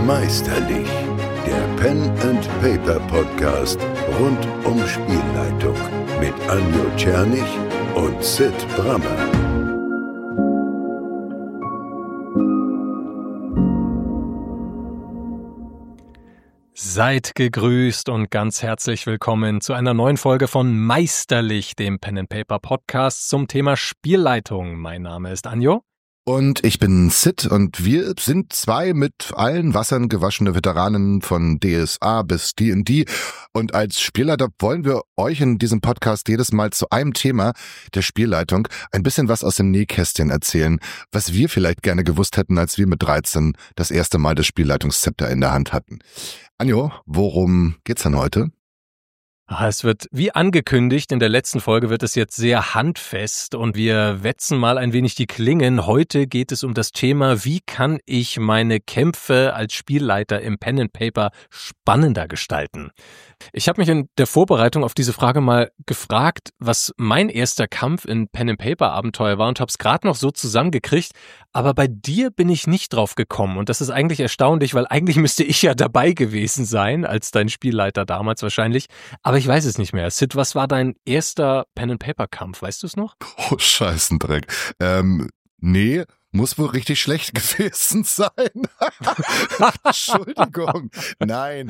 Meisterlich, der Pen and Paper Podcast rund um Spielleitung mit Anjo Czernig und Sid Brammer. Seid gegrüßt und ganz herzlich willkommen zu einer neuen Folge von Meisterlich, dem Pen and Paper Podcast zum Thema Spielleitung. Mein Name ist Anjo. Und ich bin Sid und wir sind zwei mit allen Wassern gewaschene Veteranen von DSA bis D&D und als Spielleiter wollen wir euch in diesem Podcast jedes Mal zu einem Thema der Spielleitung ein bisschen was aus dem Nähkästchen erzählen, was wir vielleicht gerne gewusst hätten, als wir mit 13 das erste Mal das Spielleitungszepter in der Hand hatten. Anjo, worum geht's denn heute? Es wird, wie angekündigt, in der letzten Folge wird es jetzt sehr handfest und wir wetzen mal ein wenig die Klingen. Heute geht es um das Thema, wie kann ich meine Kämpfe als Spielleiter im Pen and Paper spannender gestalten? Ich habe mich in der Vorbereitung auf diese Frage mal gefragt, was mein erster Kampf in Pen and Paper Abenteuer war und habe es gerade noch so zusammengekriegt, aber bei dir bin ich nicht drauf gekommen und das ist eigentlich erstaunlich, weil eigentlich müsste ich ja dabei gewesen sein, als dein Spielleiter damals wahrscheinlich, aber ich weiß es nicht mehr. Sid, was war dein erster Pen and Paper Kampf, weißt du es noch? Oh, Scheißendreck. Nee. Muss wohl richtig schlecht gewesen sein. Entschuldigung. Nein.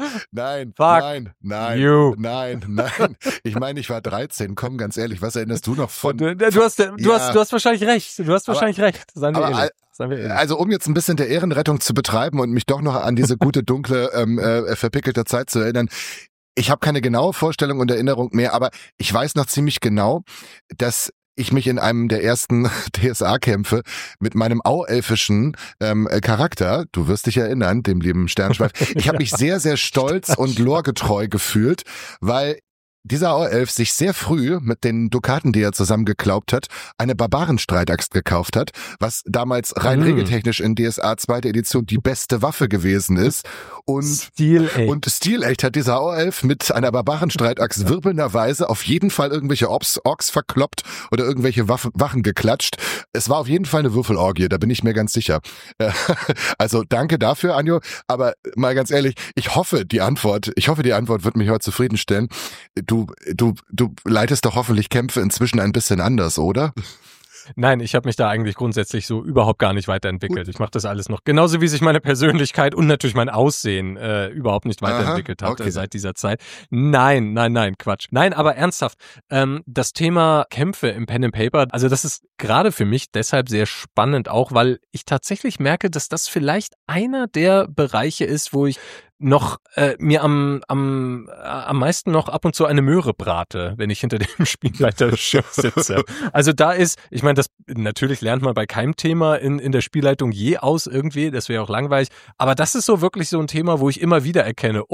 Fuck you. Nein. Ich meine, ich war 13. Komm, ganz ehrlich, was erinnerst du noch von? Du hast wahrscheinlich recht. Seien wir ehrlich. Also um jetzt ein bisschen der Ehrenrettung zu betreiben und mich doch noch an diese gute, dunkle, verpickelte Zeit zu erinnern. Ich habe keine genaue Vorstellung und Erinnerung mehr, aber ich weiß noch ziemlich genau, dass ich mich in einem der ersten DSA-Kämpfe mit meinem auelfischen Charakter, du wirst dich erinnern, dem lieben Sternschweif, ich habe mich sehr, sehr stolz und loregetreu gefühlt, weil dieser Auelf sich sehr früh mit den Dukaten, die er zusammengeklaubt hat, eine Barbarenstreitaxt gekauft hat, was damals rein regeltechnisch in DSA 2. Edition die beste Waffe gewesen ist. Und stilecht hat dieser Auelf mit einer Barbarenstreitaxt wirbelnderweise auf jeden Fall irgendwelche Orks verkloppt oder irgendwelche Wachen geklatscht. Es war auf jeden Fall eine Würfelorgie, da bin ich mir ganz sicher. Also danke dafür, Anjo, aber mal ganz ehrlich, ich hoffe, die Antwort wird mich heute zufriedenstellen. Du leitest doch hoffentlich Kämpfe inzwischen ein bisschen anders, oder? Nein, ich habe mich da eigentlich grundsätzlich so überhaupt gar nicht weiterentwickelt. Ich mache das alles noch, genauso wie sich meine Persönlichkeit und natürlich mein Aussehen überhaupt nicht weiterentwickelt hat seit dieser Zeit. Nein, Quatsch. Nein, aber ernsthaft, das Thema Kämpfe im Pen and Paper, also das ist gerade für mich deshalb sehr spannend auch, weil ich tatsächlich merke, dass das vielleicht einer der Bereiche ist, wo ich noch mir am meisten noch ab und zu eine Möhre brate, wenn ich hinter dem Spielleiterschiff sitze. Also da ist, ich meine, das natürlich lernt man bei keinem Thema in der Spielleitung je aus irgendwie, das wäre auch langweilig, aber das ist so wirklich so ein Thema, wo ich immer wieder erkenne,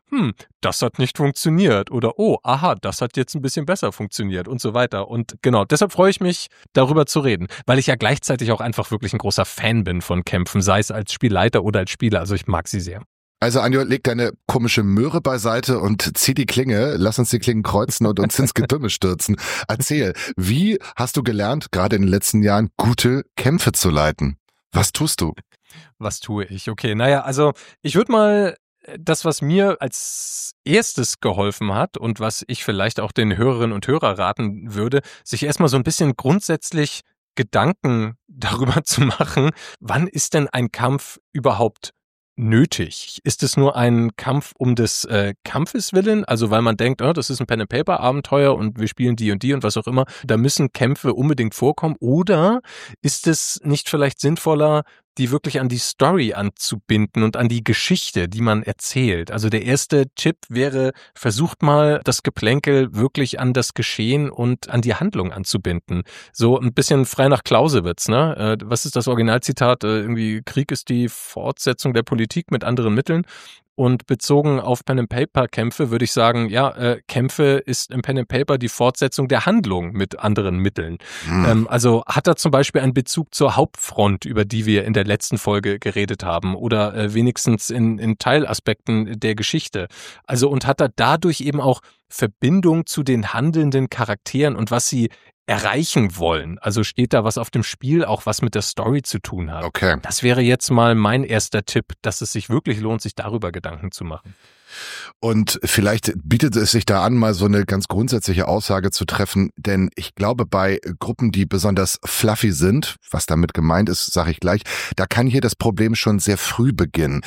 das hat nicht funktioniert oder das hat jetzt ein bisschen besser funktioniert und so weiter und genau, deshalb freue ich mich, darüber zu reden, weil ich ja gleichzeitig auch einfach wirklich ein großer Fan bin von Kämpfen, sei es als Spielleiter oder als Spieler, also ich mag sie sehr. Also Anjo, leg deine komische Möhre beiseite und zieh die Klinge, lass uns die Klingen kreuzen und uns ins Getümmel stürzen. Erzähl, wie hast du gelernt, gerade in den letzten Jahren, gute Kämpfe zu leiten? Was tust du? Was tue ich? Okay, also ich würde mal das, was mir als erstes geholfen hat und was ich vielleicht auch den Hörerinnen und Hörern raten würde, sich erstmal so ein bisschen grundsätzlich Gedanken darüber zu machen, wann ist denn ein Kampf überhaupt nötig? Ist es nur ein Kampf um des Kampfes willen? Also weil man denkt, das ist ein Pen-and-Paper-Abenteuer und wir spielen die und was auch immer, da müssen Kämpfe unbedingt vorkommen? Oder ist es nicht vielleicht sinnvoller, die wirklich an die Story anzubinden und an die Geschichte, die man erzählt? Also der erste Tipp wäre, versucht mal das Geplänkel wirklich an das Geschehen und an die Handlung anzubinden. So ein bisschen frei nach Clausewitz, ne? Was ist das Originalzitat? Irgendwie Krieg ist die Fortsetzung der Politik mit anderen Mitteln. Und bezogen auf Pen-and-Paper-Kämpfe würde ich sagen, Kämpfe ist im Pen-and-Paper die Fortsetzung der Handlung mit anderen Mitteln. Also hat er zum Beispiel einen Bezug zur Hauptfront, über die wir in der letzten Folge geredet haben, oder wenigstens in Teilaspekten der Geschichte. Also und hat er dadurch eben auch Verbindung zu den handelnden Charakteren und was sie erreichen wollen. Also steht da was auf dem Spiel, auch was mit der Story zu tun hat. Okay. Das wäre jetzt mal mein erster Tipp, dass es sich wirklich lohnt, sich darüber Gedanken zu machen. Und vielleicht bietet es sich da an, mal so eine ganz grundsätzliche Aussage zu treffen, denn ich glaube, bei Gruppen, die besonders fluffy sind, was damit gemeint ist, sage ich gleich, da kann hier das Problem schon sehr früh beginnen.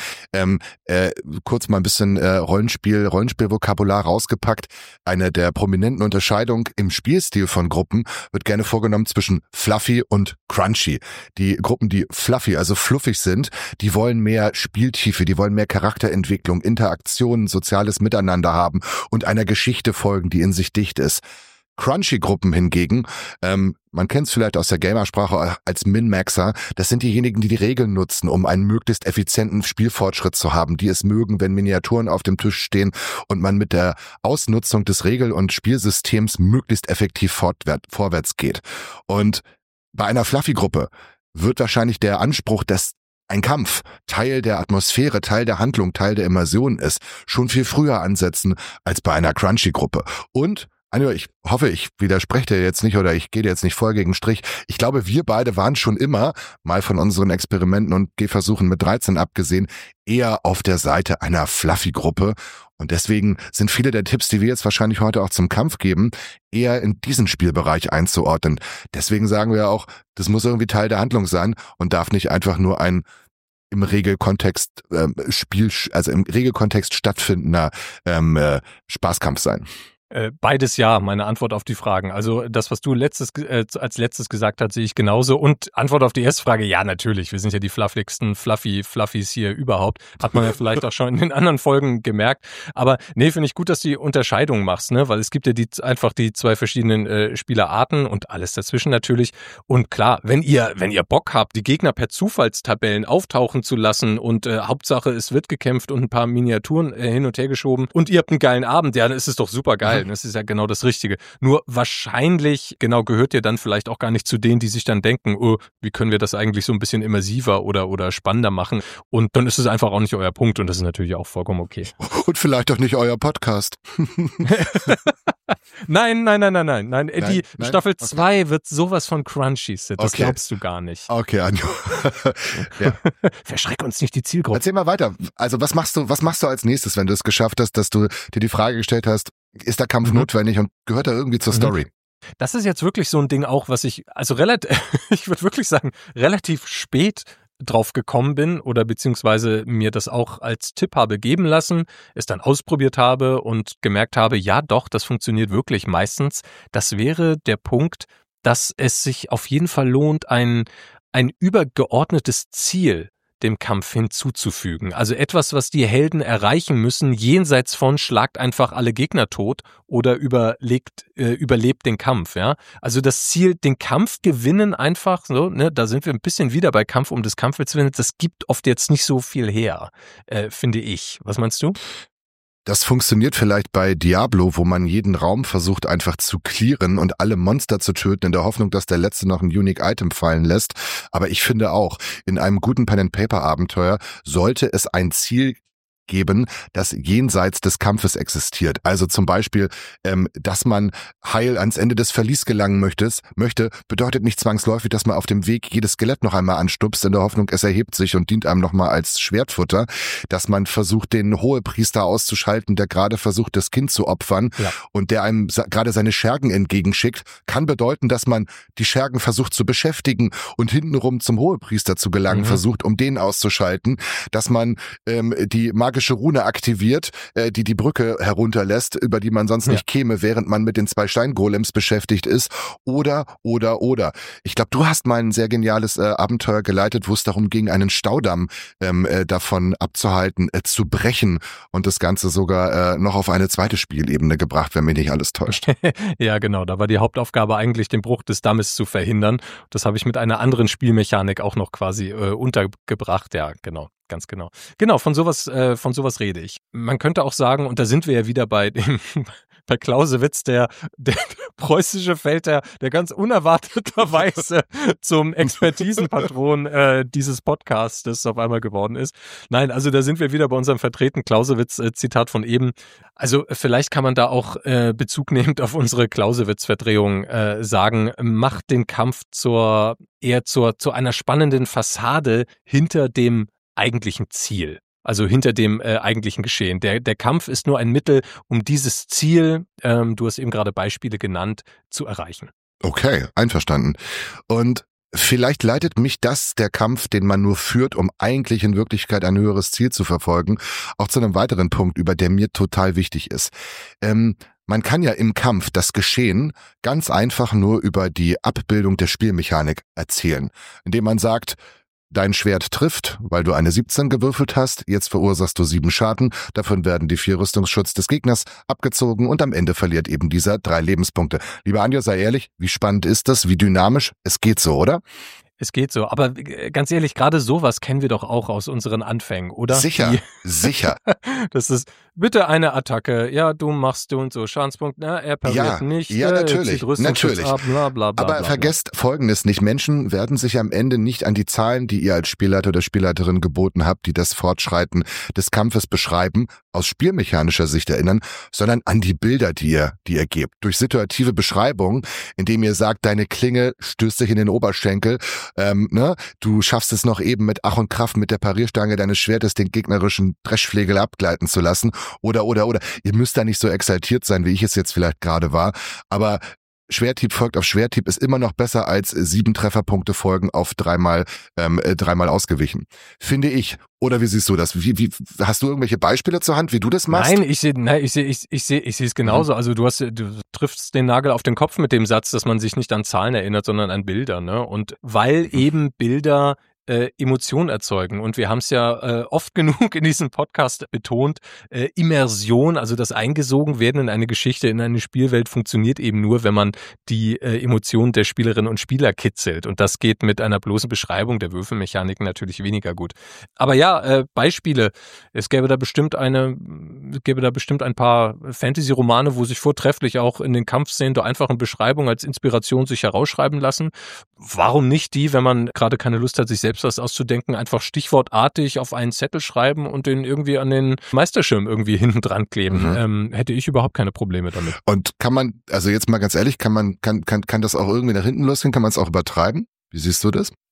Kurz mal ein bisschen Rollenspielvokabular rausgepackt. Eine der prominenten Unterscheidungen im Spielstil von Gruppen wird gerne vorgenommen zwischen fluffy und crunchy. Die Gruppen, die fluffy, also fluffig sind, die wollen mehr Spieltiefe, die wollen mehr Charakterentwicklung, Interaktion, soziales Miteinander haben und einer Geschichte folgen, die in sich dicht ist. Crunchy-Gruppen hingegen, man kennt es vielleicht aus der Gamersprache als Min-Maxer, das sind diejenigen, die die Regeln nutzen, um einen möglichst effizienten Spielfortschritt zu haben, die es mögen, wenn Miniaturen auf dem Tisch stehen und man mit der Ausnutzung des Regel- und Spielsystems möglichst effektiv vorwärts geht. Und bei einer Fluffy-Gruppe wird wahrscheinlich der Anspruch, dass ein Kampf Teil der Atmosphäre, Teil der Handlung, Teil der Immersion ist, schon viel früher ansetzen als bei einer Crunchy-Gruppe. Und, Anjo, ich hoffe, ich widerspreche dir jetzt nicht oder ich gehe dir jetzt nicht voll gegen Strich. Ich glaube, wir beide waren schon immer, mal von unseren Experimenten und Gehversuchen mit 13 abgesehen, eher auf der Seite einer Fluffy-Gruppe. Und deswegen sind viele der Tipps, die wir jetzt wahrscheinlich heute auch zum Kampf geben, eher in diesen Spielbereich einzuordnen. Deswegen sagen wir auch, das muss irgendwie Teil der Handlung sein und darf nicht einfach nur ein im Regelkontext im Regelkontext stattfindender Spaßkampf sein. Beides ja, meine Antwort auf die Fragen. Also das, was du als letztes gesagt hast, sehe ich genauso. Und Antwort auf die erste Frage, ja, natürlich. Wir sind ja die fluffigsten Fluffies hier überhaupt. Hat man ja vielleicht auch schon in den anderen Folgen gemerkt. Aber nee, finde ich gut, dass du die Unterscheidung machst, ne? Weil es gibt ja einfach die zwei verschiedenen Spielerarten und alles dazwischen natürlich. Und klar, wenn ihr Bock habt, die Gegner per Zufallstabellen auftauchen zu lassen und Hauptsache es wird gekämpft und ein paar Miniaturen hin und her geschoben und ihr habt einen geilen Abend, ja, dann ist es doch super geil. Das ist ja genau das Richtige. Nur wahrscheinlich, genau, gehört ihr dann vielleicht auch gar nicht zu denen, die sich dann denken, oh, wie können wir das eigentlich so ein bisschen immersiver oder spannender machen? Und dann ist es einfach auch nicht euer Punkt und das ist natürlich auch vollkommen okay. Und vielleicht auch nicht euer Podcast. Nein. Die Staffel 2 wird sowas von crunchy, Sid. Das glaubst du gar nicht. Okay, Anjo. Ja. Verschreck uns nicht die Zielgruppe. Erzähl mal weiter. Also was machst du als nächstes, wenn du es geschafft hast, dass du dir die Frage gestellt hast, ist der Kampf notwendig und gehört er irgendwie zur Story? Das ist jetzt wirklich so ein Ding auch, was ich würde wirklich sagen, relativ spät drauf gekommen bin oder beziehungsweise mir das auch als Tipp habe geben lassen, es dann ausprobiert habe und gemerkt habe, ja doch, das funktioniert wirklich meistens. Das wäre der Punkt, dass es sich auf jeden Fall lohnt, ein übergeordnetes Ziel dem Kampf hinzuzufügen. Also etwas, was die Helden erreichen müssen, jenseits von schlagt einfach alle Gegner tot oder überlebt den Kampf, ja. Also das Ziel, den Kampf gewinnen einfach, so, ne, da sind wir ein bisschen wieder bei Kampf um des Kampfes willen, das gibt oft jetzt nicht so viel her, finde ich. Was meinst du? Das funktioniert vielleicht bei Diablo, wo man jeden Raum versucht einfach zu clearen und alle Monster zu töten, in der Hoffnung, dass der letzte noch ein Unique Item fallen lässt. Aber ich finde auch, in einem guten Pen-and-Paper-Abenteuer sollte es ein Ziel geben, das jenseits des Kampfes existiert. Also zum Beispiel, dass man heil ans Ende des Verlies gelangen möchte, bedeutet nicht zwangsläufig, dass man auf dem Weg jedes Skelett noch einmal anstupst, in der Hoffnung, es erhebt sich und dient einem nochmal als Schwertfutter. Dass man versucht, den Hohepriester auszuschalten, der gerade versucht, das Kind zu opfern und der einem gerade seine Schergen entgegenschickt, kann bedeuten, dass man die Schergen versucht zu beschäftigen und hintenrum zum Hohepriester zu gelangen versucht, um den auszuschalten. Dass man die magische Rune aktiviert, die Brücke herunterlässt, über die man sonst nicht käme, während man mit den 2 Steingolems beschäftigt ist. Oder. Ich glaube, du hast mal ein sehr geniales Abenteuer geleitet, wo es darum ging, einen Staudamm davon abzuhalten, zu brechen und das Ganze sogar noch auf eine zweite Spielebene gebracht, wenn mich nicht alles täuscht. Ja, genau. Da war die Hauptaufgabe eigentlich, den Bruch des Dammes zu verhindern. Das habe ich mit einer anderen Spielmechanik auch noch quasi untergebracht. Ja, genau. Ganz genau. Genau, von sowas rede ich. Man könnte auch sagen, und da sind wir ja wieder bei bei Clausewitz der preußische Feldherr, der ganz unerwarteterweise zum Expertisenpatron dieses Podcastes auf einmal geworden ist. Nein, also da sind wir wieder bei unserem vertretenen Clausewitz-Zitat von eben. Also vielleicht kann man da auch Bezug nehmend auf unsere Clausewitz-Verdrehung sagen, macht den Kampf zu einer spannenden Fassade hinter dem eigentlichen Ziel. Also hinter dem eigentlichen Geschehen. Der Kampf ist nur ein Mittel, um dieses Ziel, du hast eben gerade Beispiele genannt, zu erreichen. Okay, einverstanden. Und vielleicht leitet mich der Kampf, den man nur führt, um eigentlich in Wirklichkeit ein höheres Ziel zu verfolgen, auch zu einem weiteren Punkt über, der mir total wichtig ist. Man kann ja im Kampf das Geschehen ganz einfach nur über die Abbildung der Spielmechanik erzählen, indem man sagt, dein Schwert trifft, weil du eine 17 gewürfelt hast, jetzt verursachst du 7 Schaden, davon werden die 4 Rüstungsschutz des Gegners abgezogen und am Ende verliert eben dieser 3 Lebenspunkte. Lieber Anjo, sei ehrlich, wie spannend ist das, wie dynamisch? Es geht so, oder? Es geht so, aber ganz ehrlich, gerade sowas kennen wir doch auch aus unseren Anfängen, oder? Sicher. Das ist bitte eine Attacke, ja, du machst und so Schadenspunkt, er pariert nicht, natürlich. Ab, bla, bla, bla, aber vergesst Folgendes nicht, Menschen werden sich am Ende nicht an die Zahlen, die ihr als Spielleiter oder Spielleiterin geboten habt, die das Fortschreiten des Kampfes beschreiben, aus spielmechanischer Sicht erinnern, sondern an die Bilder, die ihr gebt. Durch situative Beschreibungen, indem ihr sagt, deine Klinge stößt dich in den Oberschenkel, du schaffst es noch eben mit Ach und Kraft mit der Parierstange deines Schwertes den gegnerischen Dreschflegel abgleiten zu lassen oder. Ihr müsst da nicht so exaltiert sein, wie ich es jetzt vielleicht gerade war, aber Schwerthieb folgt auf Schwerthieb ist immer noch besser als 7 Trefferpunkte folgen auf dreimal ausgewichen. Finde ich. Oder wie siehst du das? Wie hast du irgendwelche Beispiele zur Hand, wie du das machst? Nein, ich sehe es genauso. Also du triffst den Nagel auf den Kopf mit dem Satz, dass man sich nicht an Zahlen erinnert, sondern an Bilder, ne? Und weil eben Bilder Emotionen erzeugen. Und wir haben es ja oft genug in diesem Podcast betont, Immersion, also das Eingesogenwerden in eine Geschichte, in eine Spielwelt funktioniert eben nur, wenn man die Emotionen der Spielerinnen und Spieler kitzelt. Und das geht mit einer bloßen Beschreibung der Würfelmechaniken natürlich weniger gut. Aber ja, Beispiele. Es gäbe da bestimmt ein paar Fantasy-Romane, wo sich vortrefflich auch in den Kampfszenen der einfachen Beschreibung als Inspiration sich herausschreiben lassen. Warum nicht die, wenn man gerade keine Lust hat, sich selbst was auszudenken, einfach stichwortartig auf einen Zettel schreiben und den irgendwie an den Meisterschirm irgendwie hinten dran kleben. Hätte ich überhaupt keine Probleme damit. Und kann man, also jetzt mal ganz ehrlich, kann das auch irgendwie nach hinten losgehen? Kann man es auch übertreiben? Wie siehst du das?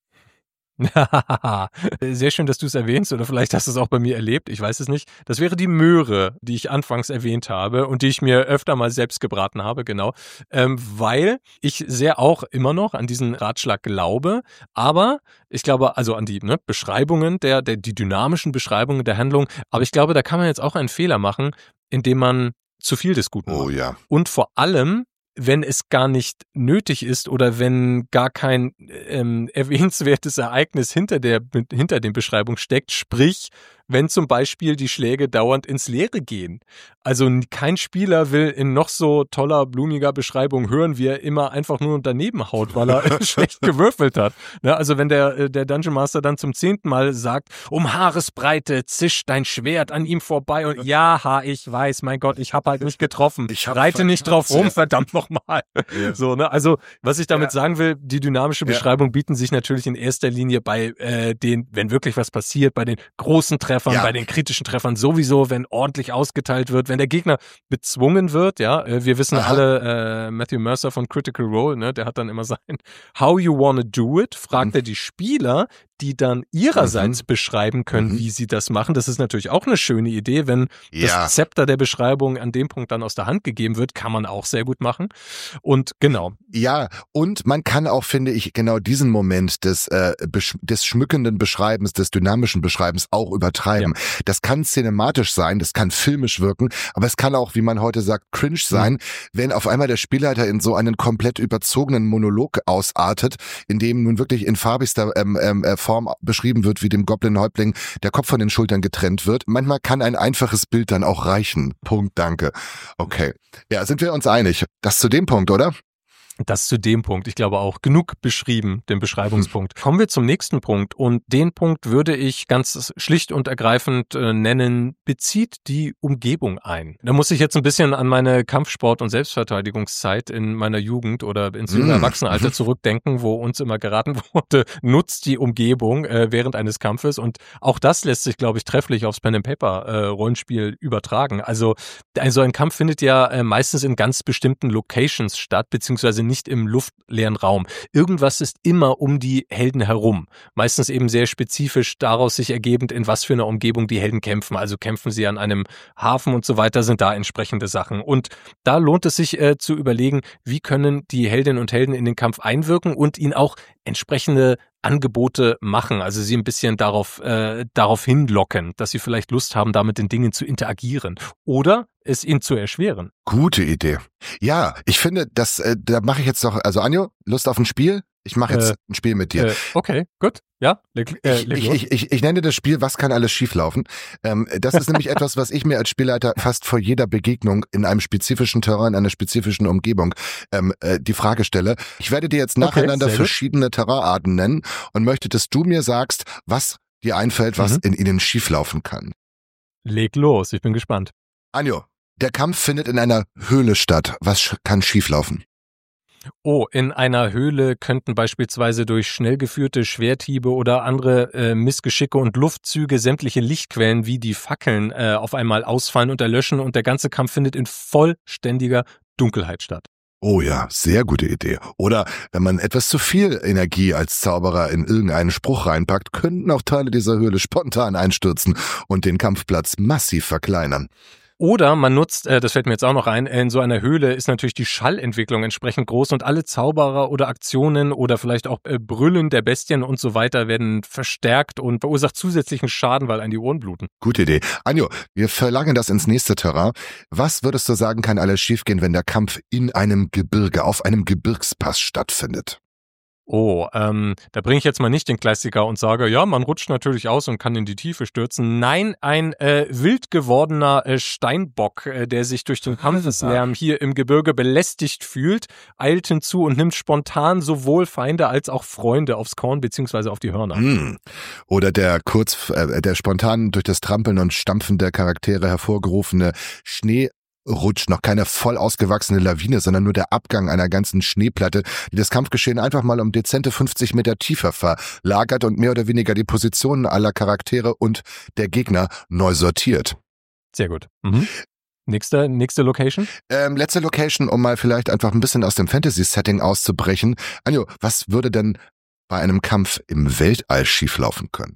Sehr schön, dass du es erwähnst, oder vielleicht hast du es auch bei mir erlebt, ich weiß es nicht. Das wäre die Möhre, die ich anfangs erwähnt habe und die ich mir öfter mal selbst gebraten habe, genau. Weil ich sehr auch immer noch an diesen Ratschlag glaube, aber ich glaube, also an die Beschreibungen, die dynamischen Beschreibungen der Handlung, aber ich glaube, da kann man jetzt auch einen Fehler machen, indem man zu viel des Guten macht. Oh ja. Und vor allem, wenn es gar nicht nötig ist oder wenn gar kein erwähnenswertes Ereignis hinter den Beschreibungen steckt, sprich, wenn zum Beispiel die Schläge dauernd ins Leere gehen. Also kein Spieler will in noch so toller, blumiger Beschreibung hören, wie er immer einfach nur daneben haut, weil er schlecht gewürfelt hat. Ne? Also wenn der Dungeon Master dann zum 10. Mal sagt, um Haaresbreite zischt dein Schwert an ihm vorbei und ich weiß, mein Gott, ich habe halt nicht getroffen. Reite nicht drauf rum, verdammt nochmal. Ja. So, ne? Also was ich damit sagen will, die dynamische Beschreibung bieten sich natürlich in erster Linie bei wenn wirklich was passiert, bei den großen Treffern, bei den kritischen Treffern sowieso, wenn ordentlich ausgeteilt wird, wenn der Gegner bezwungen wird, wir wissen alle, Matthew Mercer von Critical Role, ne, der hat dann immer sein How you wanna do it, fragt er die Spieler, die dann ihrerseits beschreiben können, wie sie das machen. Das ist natürlich auch eine schöne Idee, wenn das Zepter der Beschreibung an dem Punkt dann aus der Hand gegeben wird, kann man auch sehr gut machen. Und genau. Ja, und man kann auch, finde ich, genau diesen Moment des schmückenden Beschreibens, des dynamischen Beschreibens auch übertreiben. Ja. Das kann cinematisch sein, das kann filmisch wirken, aber es kann auch, wie man heute sagt, cringe sein, wenn auf einmal der Spielleiter in so einen komplett überzogenen Monolog ausartet, in dem nun wirklich in farbigster Form beschrieben wird, wie dem Goblin-Häuptling der Kopf von den Schultern getrennt wird. Manchmal kann ein einfaches Bild dann auch reichen. Punkt, danke. Okay. Ja, sind wir uns einig? Das zu dem Punkt, oder? Das zu dem Punkt. Ich glaube auch genug beschrieben, den Beschreibungspunkt. Kommen wir zum nächsten Punkt und den Punkt würde ich ganz schlicht und ergreifend nennen, bezieht die Umgebung ein. Da muss ich jetzt ein bisschen an meine Kampfsport- und Selbstverteidigungszeit in meiner Jugend oder ins junge Erwachsenenalter zurückdenken, wo uns immer geraten wurde, nutzt die Umgebung während eines Kampfes und auch das lässt sich, glaube ich, trefflich aufs Pen-and-Paper-Rollenspiel übertragen. Also so ein Kampf findet ja meistens in ganz bestimmten Locations statt, beziehungsweise nicht im luftleeren Raum. Irgendwas ist immer um die Helden herum. Meistens eben sehr spezifisch daraus sich ergebend, in was für einer Umgebung die Helden kämpfen. Also kämpfen sie an einem Hafen und so weiter, sind da entsprechende Sachen. Und da lohnt es sich zu überlegen, wie können die Heldinnen und Helden in den Kampf einwirken und ihnen auch entsprechende Angebote machen, also sie ein bisschen darauf hinlocken, dass sie vielleicht Lust haben, da mit den Dingen zu interagieren oder es ihnen zu erschweren. Gute Idee. Ja, ich finde, da mache ich jetzt doch, also Anjo, Lust auf ein Spiel? Ich mache jetzt ein Spiel mit dir. Okay, gut. Ja, ich nenne das Spiel, was kann alles schieflaufen? Das ist nämlich etwas, was ich mir als Spielleiter fast vor jeder Begegnung in einem spezifischen Terrain, in einer spezifischen Umgebung die Frage stelle. Ich werde dir jetzt nacheinander verschiedene Terrainarten nennen und möchte, dass du mir sagst, was dir einfällt, was in ihnen schieflaufen kann. Leg los, ich bin gespannt. Anjo, der Kampf findet in einer Höhle statt. Was kann schieflaufen? Oh, in einer Höhle könnten beispielsweise durch schnell geführte Schwerthiebe oder andere Missgeschicke und Luftzüge sämtliche Lichtquellen wie die Fackeln auf einmal ausfallen und erlöschen und der ganze Kampf findet in vollständiger Dunkelheit statt. Oh ja, sehr gute Idee. Oder wenn man etwas zu viel Energie als Zauberer in irgendeinen Spruch reinpackt, könnten auch Teile dieser Höhle spontan einstürzen und den Kampfplatz massiv verkleinern. Oder man nutzt, das fällt mir jetzt auch noch ein, in so einer Höhle ist natürlich die Schallentwicklung entsprechend groß und alle Zauberer oder Aktionen oder vielleicht auch Brüllen der Bestien und so weiter werden verstärkt und verursacht zusätzlichen Schaden, weil einem die Ohren bluten. Gute Idee. Anjo, wir verlagern das ins nächste Terrain. Was würdest du sagen, kann alles schiefgehen, wenn der Kampf in einem Gebirge, auf einem Gebirgspass stattfindet? Oh, da bringe ich jetzt mal nicht den Klassiker und sage, ja, man rutscht natürlich aus und kann in die Tiefe stürzen. Nein, ein wild gewordener Steinbock, der sich durch den Kampfeslärm hier im Gebirge belästigt fühlt, eilt hinzu und nimmt spontan sowohl Feinde als auch Freunde aufs Korn bzw. auf die Hörner. Oder der spontan durch das Trampeln und Stampfen der Charaktere hervorgerufene Schneerutsch, noch keine voll ausgewachsene Lawine, sondern nur der Abgang einer ganzen Schneeplatte, die das Kampfgeschehen einfach mal um dezente 50 Meter tiefer verlagert und mehr oder weniger die Positionen aller Charaktere und der Gegner neu sortiert. Sehr gut. Nächste Location? Letzte Location, um mal vielleicht einfach ein bisschen aus dem Fantasy-Setting auszubrechen. Anjo, was würde denn bei einem Kampf im Weltall schieflaufen können?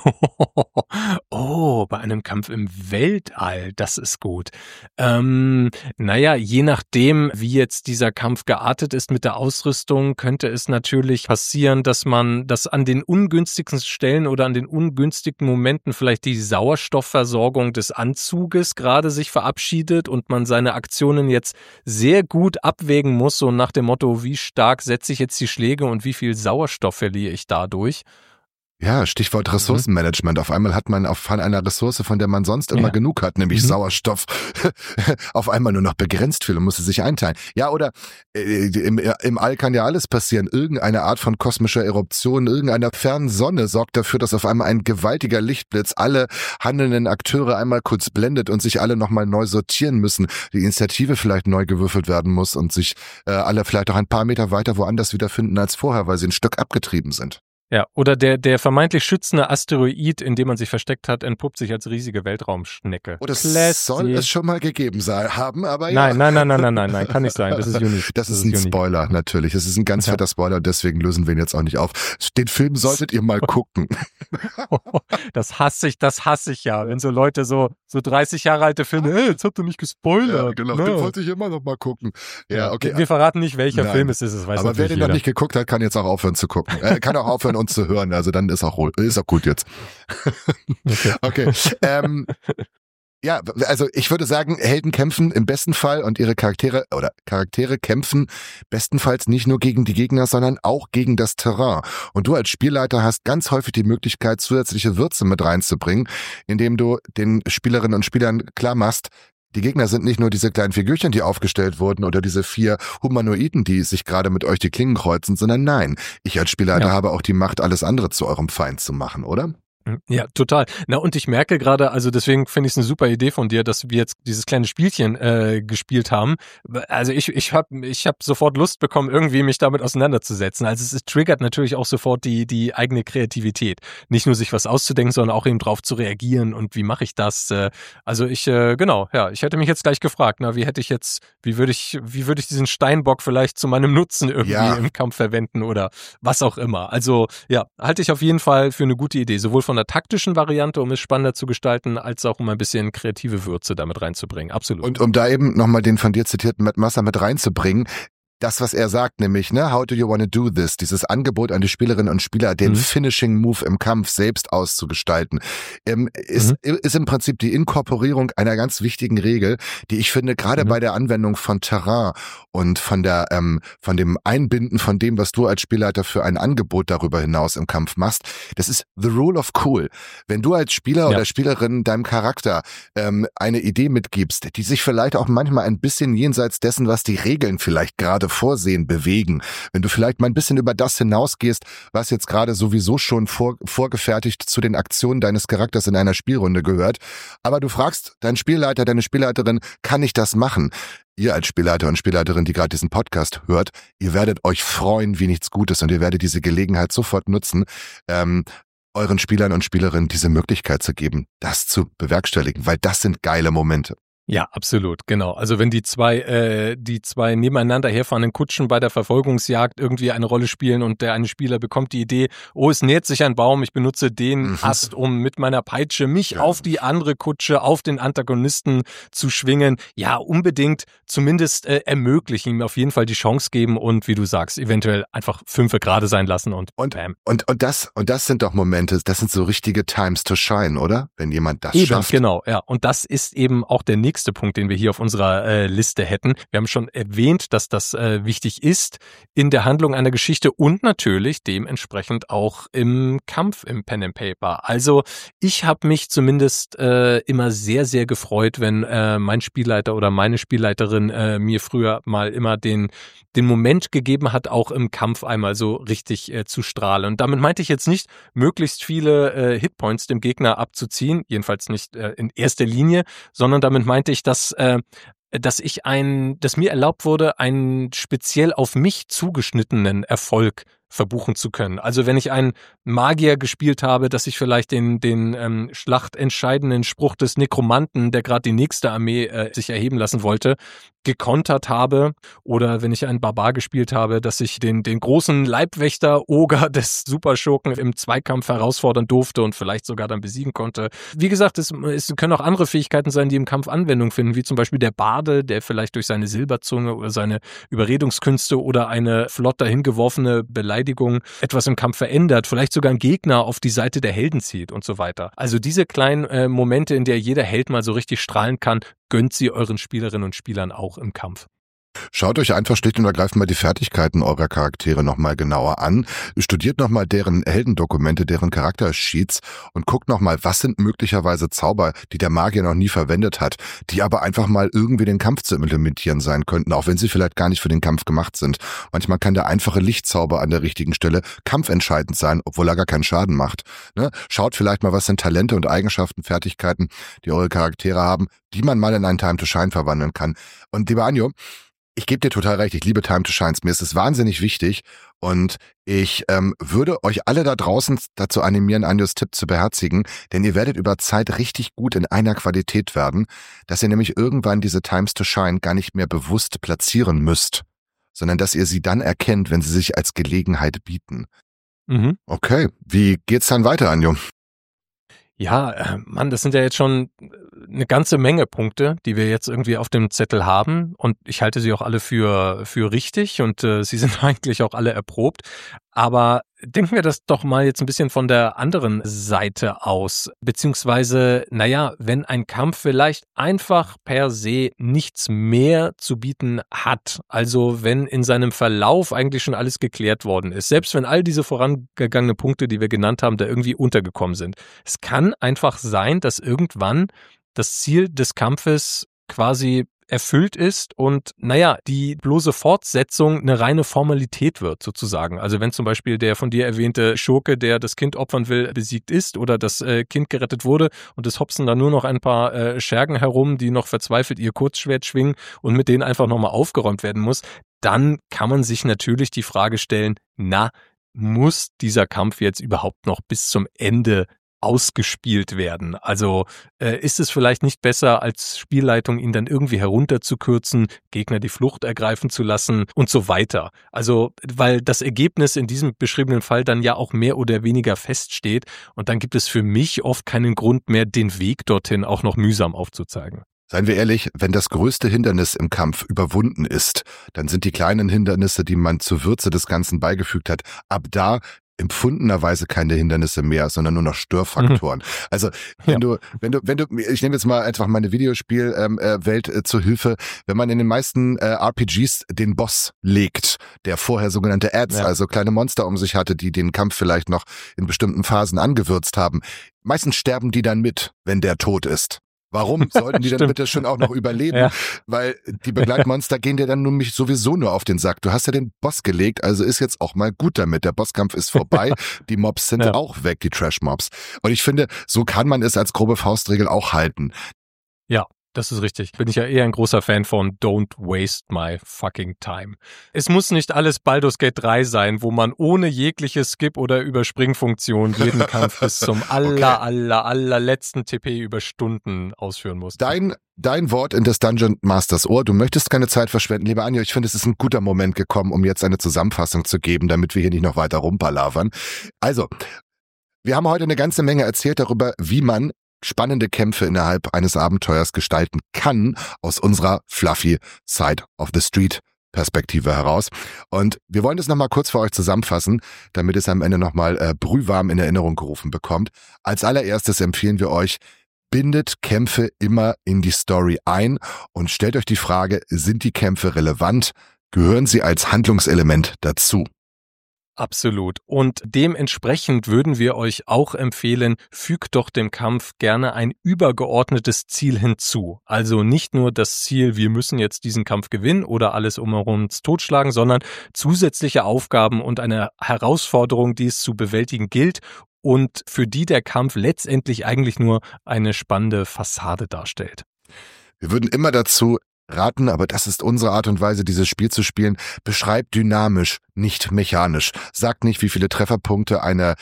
Oh, bei einem Kampf im Weltall, das ist gut. Naja, je nachdem, wie jetzt dieser Kampf geartet ist mit der Ausrüstung, könnte es natürlich passieren, dass an den ungünstigsten Stellen oder an den ungünstigen Momenten vielleicht die Sauerstoffversorgung des Anzuges gerade sich verabschiedet und man seine Aktionen jetzt sehr gut abwägen muss, so nach dem Motto, wie stark setze ich jetzt die Schläge und wie viel Sauerstoff verliere ich dadurch. Ja, Stichwort Ressourcenmanagement. Auf einmal hat man von einer Ressource, von der man sonst immer genug hat, nämlich Sauerstoff, auf einmal nur noch begrenzt viel und muss es sich einteilen. Ja, oder im All kann ja alles passieren. Irgendeine Art von kosmischer Eruption, irgendeiner fernen Sonne sorgt dafür, dass auf einmal ein gewaltiger Lichtblitz alle handelnden Akteure einmal kurz blendet und sich alle nochmal neu sortieren müssen. Die Initiative vielleicht neu gewürfelt werden muss und sich alle vielleicht auch ein paar Meter weiter woanders wiederfinden als vorher, weil sie ein Stück abgetrieben sind. Ja, oder der vermeintlich schützende Asteroid, in dem man sich versteckt hat, entpuppt sich als riesige Weltraumschnecke. Oh, das soll es schon mal gegeben haben, aber ja. Nein, kann nicht sein. Das ist unique. Das ist ein Spoiler, natürlich. Es ist ein ganz fetter Spoiler, deswegen lösen wir ihn jetzt auch nicht auf. Den Film solltet ihr mal gucken. Das hasse ich ja, wenn so Leute so 30 Jahre alte Filme, jetzt habt ihr mich gespoilert. Ja, genau, den wollte ich immer noch mal gucken. Ja, okay. Wir verraten nicht, welcher Film es ist, weiß aber wer den noch nicht geguckt hat, kann jetzt auch aufhören zu gucken. Kann auch aufhören, uns zu hören, also dann ist auch gut jetzt. Okay. Ja, also ich würde sagen, Helden kämpfen im besten Fall und ihre Charaktere kämpfen bestenfalls nicht nur gegen die Gegner, sondern auch gegen das Terrain. Und du als Spielleiter hast ganz häufig die Möglichkeit, zusätzliche Würze mit reinzubringen, indem du den Spielerinnen und Spielern klar machst, Die Gegner sind nicht nur diese kleinen Figürchen, die aufgestellt wurden oder diese 4 Humanoiden, die sich gerade mit euch die Klingen kreuzen, sondern nein, ich als Spielleiter habe auch die Macht, alles andere zu eurem Feind zu machen, oder? Ja, total. Na, und ich merke gerade, also deswegen finde ich es eine super Idee von dir, dass wir jetzt dieses kleine Spielchen gespielt haben. Also ich hab sofort Lust bekommen, irgendwie mich damit auseinanderzusetzen. Also es triggert natürlich auch sofort die eigene Kreativität. Nicht nur sich was auszudenken, sondern auch eben drauf zu reagieren und wie mache ich das? Also ich hätte mich jetzt gleich gefragt, na, wie würde ich diesen Steinbock vielleicht zu meinem Nutzen irgendwie im Kampf verwenden oder was auch immer. Also ja, halte ich auf jeden Fall für eine gute Idee, sowohl von der taktischen Variante, um es spannender zu gestalten, als auch um ein bisschen kreative Würze damit reinzubringen. Absolut. Und um da eben nochmal den von dir zitierten Matt Mercer mit reinzubringen, das, was er sagt, nämlich, ne, how do you want to do this? Dieses Angebot an die Spielerinnen und Spieler, den Finishing Move im Kampf selbst auszugestalten, ist im Prinzip die Inkorporierung einer ganz wichtigen Regel, die ich finde, gerade bei der Anwendung von Terrain und von dem Einbinden von dem, was du als Spielleiter für ein Angebot darüber hinaus im Kampf machst, das ist the rule of cool. Wenn du als Spieler oder Spielerin deinem Charakter eine Idee mitgibst, die sich vielleicht auch manchmal ein bisschen jenseits dessen, was die Regeln vielleicht gerade vorsehen, bewegen. Wenn du vielleicht mal ein bisschen über das hinausgehst, was jetzt gerade sowieso schon vorgefertigt zu den Aktionen deines Charakters in einer Spielrunde gehört, aber du fragst deinen Spielleiter, deine Spielleiterin, kann ich das machen? Ihr als Spielleiter und Spielleiterin, die gerade diesen Podcast hört, ihr werdet euch freuen wie nichts Gutes und ihr werdet diese Gelegenheit sofort nutzen, euren Spielern und Spielerinnen diese Möglichkeit zu geben, das zu bewerkstelligen, weil das sind geile Momente. Ja, absolut, genau. Also wenn die zwei nebeneinander herfahrenden Kutschen bei der Verfolgungsjagd irgendwie eine Rolle spielen und der eine Spieler bekommt die Idee, oh, es nähert sich ein Baum, ich benutze den Ast, um mit meiner Peitsche mich auf die andere Kutsche, auf den Antagonisten zu schwingen. Ja, unbedingt zumindest ermöglichen, ihm auf jeden Fall die Chance geben und, wie du sagst, eventuell einfach 5 gerade sein lassen und bam. Und das sind doch Momente, das sind so richtige Times to shine, oder? Wenn jemand das eben, schafft. Genau, ja. Und das ist eben auch der nächste Punkt, den wir hier auf unserer Liste hätten. Wir haben schon erwähnt, dass das wichtig ist in der Handlung einer Geschichte und natürlich dementsprechend auch im Kampf im Pen and Paper. Also ich habe mich zumindest immer sehr, sehr gefreut, wenn mein Spielleiter oder meine Spielleiterin mir früher mal immer den Moment gegeben hat, auch im Kampf einmal so richtig zu strahlen. Und damit meinte ich jetzt nicht, möglichst viele Hitpoints dem Gegner abzuziehen, jedenfalls nicht in erster Linie, sondern damit meinte ich, dass mir erlaubt wurde, einen speziell auf mich zugeschnittenen Erfolg verbuchen zu können. Also wenn ich einen Magier gespielt habe, dass ich vielleicht den schlachtentscheidenden Spruch des Nekromanten, der gerade die nächste Armee sich erheben lassen wollte, gekontert habe, oder wenn ich einen Barbar gespielt habe, dass ich den großen Leibwächter-Oger des Superschurken im Zweikampf herausfordern durfte und vielleicht sogar dann besiegen konnte. Wie gesagt, es können auch andere Fähigkeiten sein, die im Kampf Anwendung finden, wie zum Beispiel der Barde, der vielleicht durch seine Silberzunge oder seine Überredungskünste oder eine flott dahingeworfene Beleidigung etwas im Kampf verändert, vielleicht sogar einen Gegner auf die Seite der Helden zieht und so weiter. Also diese kleinen Momente, in der jeder Held mal so richtig strahlen kann, gönnt sie euren Spielerinnen und Spielern auch im Kampf. Schaut euch einfach schlicht und ergreifend mal die Fertigkeiten eurer Charaktere nochmal genauer an, studiert nochmal deren Heldendokumente, deren Charaktersheets und guckt nochmal, was sind möglicherweise Zauber, die der Magier noch nie verwendet hat, die aber einfach mal irgendwie den Kampf zu implementieren sein könnten, auch wenn sie vielleicht gar nicht für den Kampf gemacht sind. Manchmal kann der einfache Lichtzauber an der richtigen Stelle kampfentscheidend sein, obwohl er gar keinen Schaden macht. Ne? Schaut vielleicht mal, was sind Talente und Eigenschaften, Fertigkeiten, die eure Charaktere haben, die man mal in einen Time to Shine verwandeln kann. Und lieber Anjo, ich gebe dir total recht, ich liebe Time to Shines. Mir ist es wahnsinnig wichtig und ich würde euch alle da draußen dazu animieren, Anjos Tipp zu beherzigen, denn ihr werdet über Zeit richtig gut in einer Qualität werden, dass ihr nämlich irgendwann diese Times to Shine gar nicht mehr bewusst platzieren müsst, sondern dass ihr sie dann erkennt, wenn sie sich als Gelegenheit bieten. Okay, wie geht's dann weiter, Anjo? Ja, Mann, das sind ja jetzt schon eine ganze Menge Punkte, die wir jetzt irgendwie auf dem Zettel haben und ich halte sie auch alle für richtig und sie sind eigentlich auch alle erprobt. Aber denken wir das doch mal jetzt ein bisschen von der anderen Seite aus. Beziehungsweise, naja, wenn ein Kampf vielleicht einfach per se nichts mehr zu bieten hat, also wenn in seinem Verlauf eigentlich schon alles geklärt worden ist, selbst wenn all diese vorangegangenen Punkte, die wir genannt haben, da irgendwie untergekommen sind. Es kann einfach sein, dass irgendwann das Ziel des Kampfes quasi erfüllt ist und die bloße Fortsetzung eine reine Formalität wird sozusagen. Also wenn zum Beispiel der von dir erwähnte Schurke, der das Kind opfern will, besiegt ist oder das Kind gerettet wurde und es hopsen dann nur noch ein paar Schergen herum, die noch verzweifelt ihr Kurzschwert schwingen und mit denen einfach nochmal aufgeräumt werden muss, dann kann man sich natürlich die Frage stellen, muss dieser Kampf jetzt überhaupt noch bis zum Ende ausgespielt werden? Also ist es vielleicht nicht besser, als Spielleitung ihn dann irgendwie herunterzukürzen, Gegner die Flucht ergreifen zu lassen und so weiter? Also, weil das Ergebnis in diesem beschriebenen Fall dann ja auch mehr oder weniger feststeht und dann gibt es für mich oft keinen Grund mehr, den Weg dorthin auch noch mühsam aufzuzeigen. Seien wir ehrlich, wenn das größte Hindernis im Kampf überwunden ist, dann sind die kleinen Hindernisse, die man zur Würze des Ganzen beigefügt hat, ab da empfundenerweise keine Hindernisse mehr, sondern nur noch Störfaktoren. Also wenn du, ich nehme jetzt mal einfach meine Videospielwelt zur Hilfe, wenn man in den meisten RPGs den Boss legt, der vorher sogenannte Ads, also kleine Monster um sich hatte, die den Kampf vielleicht noch in bestimmten Phasen angewürzt haben, meistens sterben die dann mit, wenn der tot ist. Warum sollten die dann bitte schon auch noch überleben? Ja. Weil die Begleitmonster gehen dir dann nämlich sowieso nur auf den Sack. Du hast ja den Boss gelegt, also ist jetzt auch mal gut damit. Der Bosskampf ist vorbei, die Mobs sind auch weg, die Trash-Mobs. Und ich finde, so kann man es als grobe Faustregel auch halten. Ja. Das ist richtig. Bin ich ja eher ein großer Fan von Don't waste my fucking time. Es muss nicht alles Baldur's Gate 3 sein, wo man ohne jegliche Skip- oder Überspringfunktion jeden Kampf bis zum allerletzten TP über Stunden ausführen muss. Dein Wort in des Dungeon Masters Ohr. Du möchtest keine Zeit verschwenden, lieber Anjo. Ich finde, es ist ein guter Moment gekommen, um jetzt eine Zusammenfassung zu geben, damit wir hier nicht noch weiter rumpalavern. Also, wir haben heute eine ganze Menge erzählt darüber, wie man spannende Kämpfe innerhalb eines Abenteuers gestalten kann, aus unserer fluffy Side of the Street Perspektive heraus. Und wir wollen das nochmal kurz für euch zusammenfassen, damit es am Ende nochmal brühwarm in Erinnerung gerufen bekommt. Als allererstes empfehlen wir euch, bindet Kämpfe immer in die Story ein und stellt euch die Frage, sind die Kämpfe relevant? Gehören sie als Handlungselement dazu? Absolut. Und dementsprechend würden wir euch auch empfehlen, fügt doch dem Kampf gerne ein übergeordnetes Ziel hinzu. Also nicht nur das Ziel, wir müssen jetzt diesen Kampf gewinnen oder alles um uns totschlagen, sondern zusätzliche Aufgaben und eine Herausforderung, die es zu bewältigen gilt und für die der Kampf letztendlich eigentlich nur eine spannende Fassade darstellt. Wir würden immer dazu raten, aber das ist unsere Art und Weise, dieses Spiel zu spielen. Beschreibt dynamisch, nicht mechanisch. Sagt nicht, wie viele Trefferpunkte eine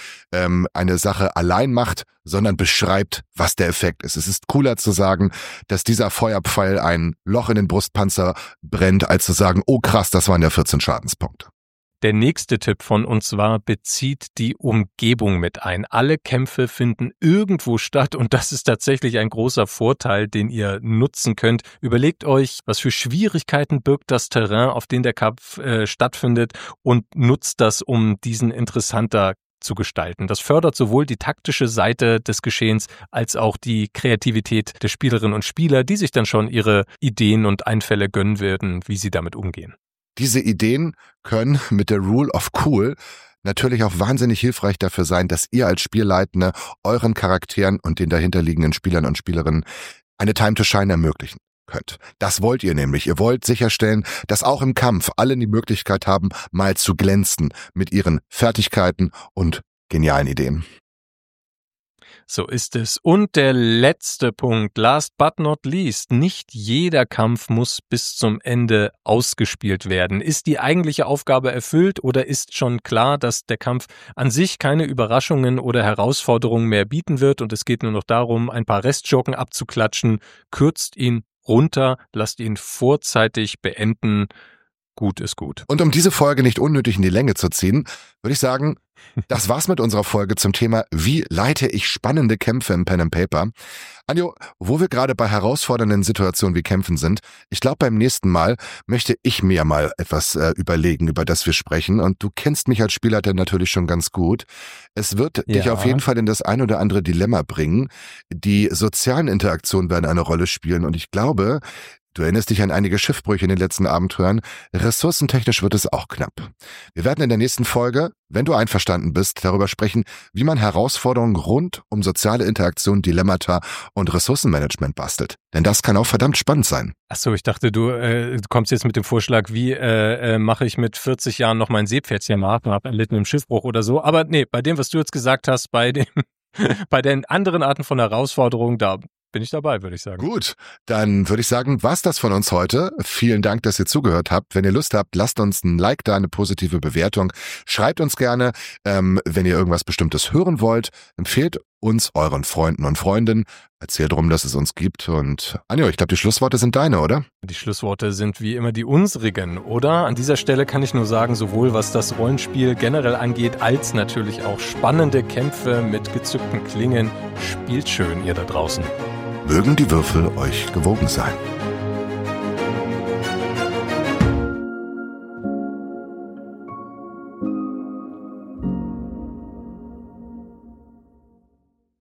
Sache allein macht, sondern beschreibt, was der Effekt ist. Es ist cooler zu sagen, dass dieser Feuerpfeil ein Loch in den Brustpanzer brennt, als zu sagen, oh krass, das waren ja 14 Schadenspunkte. Der nächste Tipp von uns war, bezieht die Umgebung mit ein. Alle Kämpfe finden irgendwo statt und das ist tatsächlich ein großer Vorteil, den ihr nutzen könnt. Überlegt euch, was für Schwierigkeiten birgt das Terrain, auf dem der Kampf stattfindet und nutzt das, um diesen interessanter zu gestalten. Das fördert sowohl die taktische Seite des Geschehens als auch die Kreativität der Spielerinnen und Spieler, die sich dann schon ihre Ideen und Einfälle gönnen werden, wie sie damit umgehen. Diese Ideen können mit der Rule of Cool natürlich auch wahnsinnig hilfreich dafür sein, dass ihr als Spielleitende euren Charakteren und den dahinterliegenden Spielern und Spielerinnen eine Time to Shine ermöglichen könnt. Das wollt ihr nämlich. Ihr wollt sicherstellen, dass auch im Kampf alle die Möglichkeit haben, mal zu glänzen mit ihren Fertigkeiten und genialen Ideen. So ist es. Und der letzte Punkt, last but not least, nicht jeder Kampf muss bis zum Ende ausgespielt werden. Ist die eigentliche Aufgabe erfüllt oder ist schon klar, dass der Kampf an sich keine Überraschungen oder Herausforderungen mehr bieten wird und es geht nur noch darum, ein paar Restjoken abzuklatschen, kürzt ihn runter, lasst ihn vorzeitig beenden. Gut ist gut. Und um diese Folge nicht unnötig in die Länge zu ziehen, würde ich sagen, das war's mit unserer Folge zum Thema, wie leite ich spannende Kämpfe im Pen and Paper. Anjo, wo wir gerade bei herausfordernden Situationen wie Kämpfen sind, ich glaube, beim nächsten Mal möchte ich mir mal etwas überlegen, über das wir sprechen. Und du kennst mich als Spielleiter natürlich schon ganz gut. Es wird dich auf jeden Fall in das ein oder andere Dilemma bringen. Die sozialen Interaktionen werden eine Rolle spielen. Und ich glaube, Du erinnerst dich an einige Schiffbrüche in den letzten Abenteuern. Ressourcentechnisch wird es auch knapp. Wir werden in der nächsten Folge, wenn du einverstanden bist, darüber sprechen, wie man Herausforderungen rund um soziale Interaktion, Dilemmata und Ressourcenmanagement bastelt. Denn das kann auch verdammt spannend sein. Achso, ich dachte, du kommst jetzt mit dem Vorschlag, wie mache ich mit 40 Jahren noch mein Seepferdchen nach, habe erlitten im Schiffbruch oder so. Aber nee, bei dem, was du jetzt gesagt hast, bei den anderen Arten von Herausforderungen, da bin ich dabei, würde ich sagen. Gut, dann würde ich sagen, war's das von uns heute. Vielen Dank, dass ihr zugehört habt. Wenn ihr Lust habt, lasst uns ein Like da, eine positive Bewertung. Schreibt uns gerne, wenn ihr irgendwas Bestimmtes hören wollt. Empfehlt uns euren Freunden und Freundinnen. Erzählt drum, dass es uns gibt. Und Anjo, ich glaube, die Schlussworte sind deine, oder? Die Schlussworte sind wie immer die unsrigen, oder? An dieser Stelle kann ich nur sagen, sowohl was das Rollenspiel generell angeht, als natürlich auch spannende Kämpfe mit gezückten Klingen. Spielt schön, ihr da draußen. Mögen die Würfel euch gewogen sein.